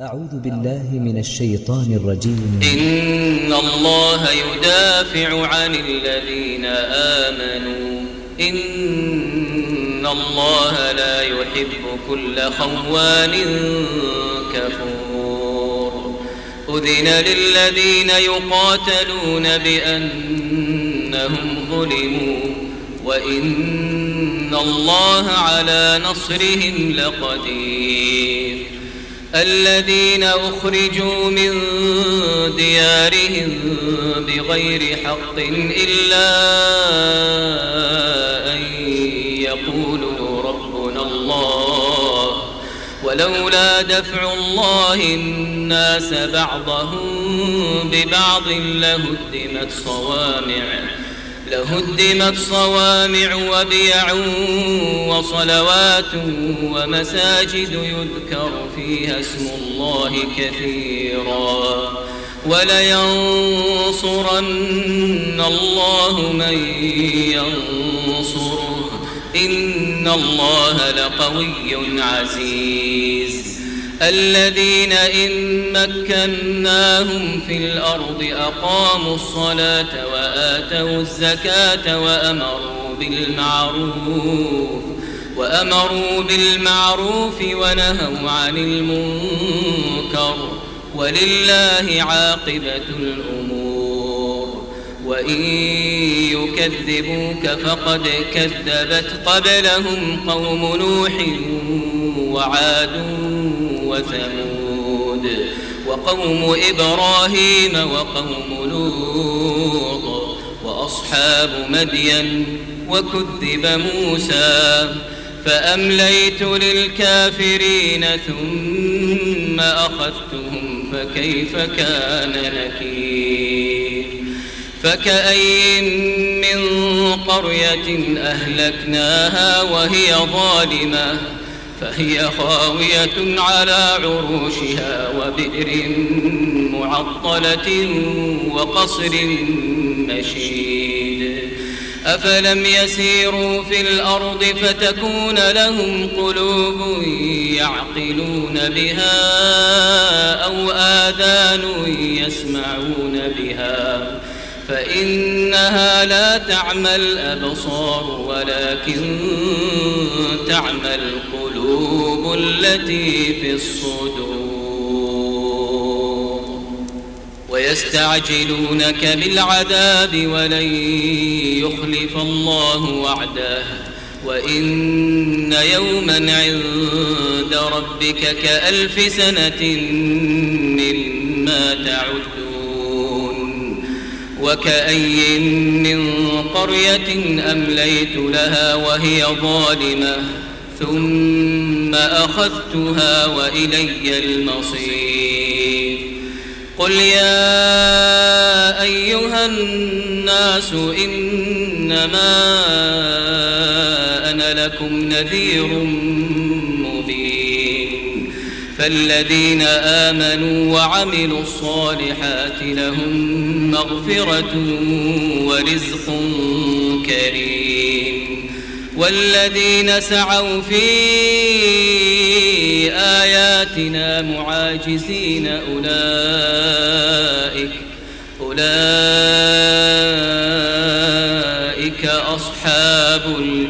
أعوذ بالله من الشيطان الرجيم. إن الله يدافع عن الذين آمنوا إن الله لا يحب كل خوان كفور. أذن للذين يقاتلون بأنهم ظلموا وإن الله على نصرهم لقدير. الذين أخرجوا من ديارهم بغير حق إلا أن يقولوا ربنا الله ولولا دفع الله الناس بعضهم ببعض لهدمت صوامع وبيع وصلوات ومساجد يذكر فيها اسم الله كثيرا ولينصرن الله من ينصره إن الله لقوي عزيز. الذين إن مكناهم في الأرض أقاموا الصلاة وآتوا الزكاة وأمروا بالمعروف ونهوا عن المنكر ولله عاقبة الأمور. وإن يكذبوك فقد كذبت قبلهم قوم نوح وعاد وثمود وقوم إبراهيم وقوم لوط وأصحاب مدين وكذب موسى فأمليت للكافرين ثم أخذتهم فكيف كان نكير. فكأي من قرية أهلكناها وهي ظالمة فهي خاوية على عروشها وبئر معطلة وقصر مشيد. أفلم يسيروا في الأرض فتكون لهم قلوب يعقلون بها أو آذان يسمعون بها فإنها لا تعمى الأبصار ولكن تعمى القلوب التي في الصدور. ويستعجلونك بالعذاب ولن يخلف الله وعده وإن يوما عند ربك كألف سنة مما تعدون. وكأي من قرية أمليت لها وهي ظالمة ثم أخذتها وإلي المصير. قل يا أيها الناس إنما أنا لكم نذير مبين. فالذين آمنوا وعملوا الصالحات لهم مغفرة ورزق كريم. والذين سعوا في آياتنا معاجزين أولئك أصحاب